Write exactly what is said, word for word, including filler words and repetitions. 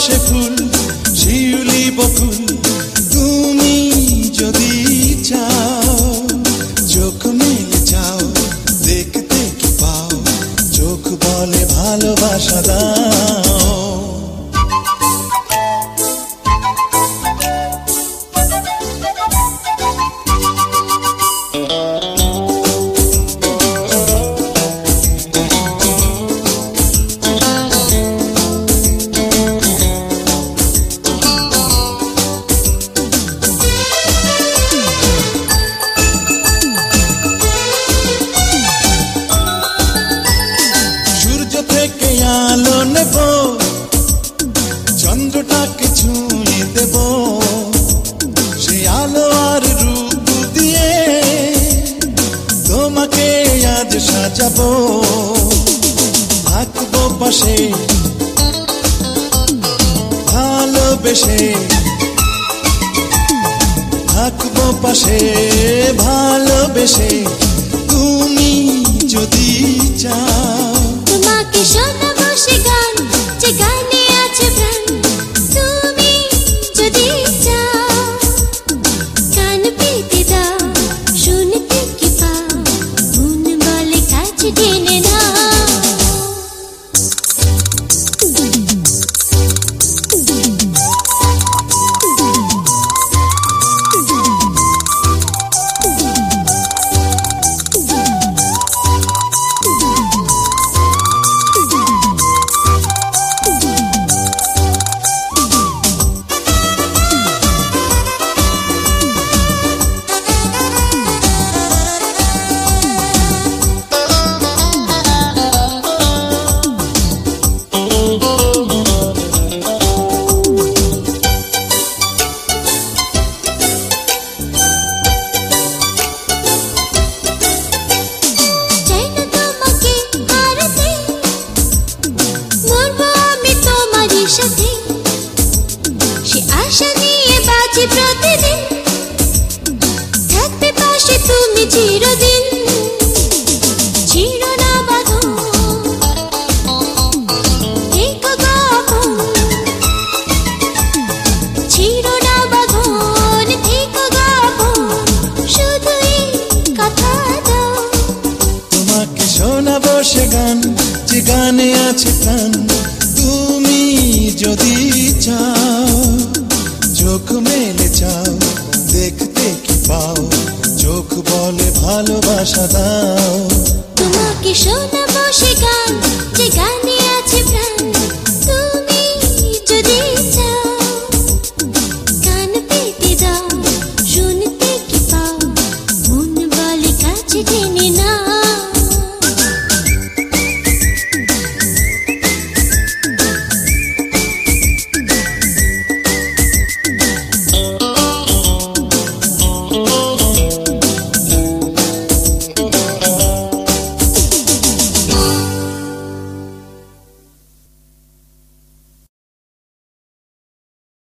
সে ফুল শিউলি বকুল তুমি যদি চাও চোখ মেলে চাও দেখতে কি পাও চোখ বলে ভালোবাসা দাও আলো নেব চন্দ্রটাকে ছুঁয়ে দেব সে আলো আর রূপ দিয়ে তোমাকে আজ সাজাবো থাকবো পাশে ভালোবেসে থাকবো পাশে ভালোবেসে তুমি যদি চাও তোমাকে শোনাবো সে গান যে গানে আছে প্রাণ তুমি যদি চাও কান পেতে দাও শুনতে কি পাও মন বলে কাছে টেনে নাও সে আশা নিয়ে বাঁচি প্রতিদিন থাকবে পাশে তুমি চিরদিন ছিল না বাঁধন থেকো গো আপন ছিল না বাঁধন থেকো গো আপন শুধুই কথা দাও তোমাকে শোনাবো সে গান যে গানে আছে প্রাণ তুমি যদি চাও চোখ মেলে চাও দেখতে কি পাও চোখ বলে ভালোবাসা দাও তোমাকে শোনাবো সে গান যে গানে